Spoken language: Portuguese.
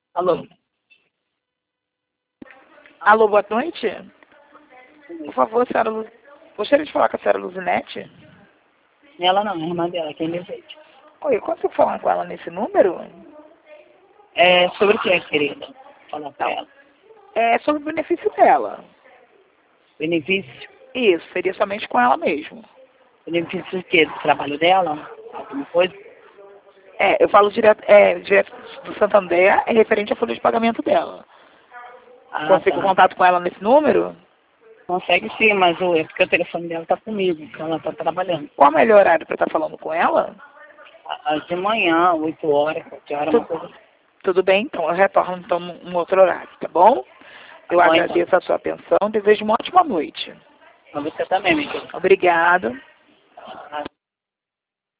Alô? Alô, boa noite. Por favor, senhora gostaria de falar com a senhora Luzinete? Ela não, é a irmã dela, quem deseja. Oi, eu consigo falar com ela nesse número? É sobre o que, querida? Fala pra ela. É sobre o benefício dela. Benefício? Isso, seria somente com ela mesmo. Benefício do quê? Do trabalho dela? Alguma coisa? Eu falo direto do Santander, é referente à folha de pagamento dela. Ah, Consigo tá. contato com ela nesse número? Consegue sim, mas é porque o telefone dela tá comigo, porque ela tá trabalhando. Qual é o melhor horário para estar falando com ela? De manhã, 8 horas, 7 horas, uma coisa. Tudo bem, então eu retorno então num outro horário, tá bom? Tá Eu bom, então. agradeço a sua atenção, desejo uma ótima noite. Pra você também, meu querido. Obrigada. Ah,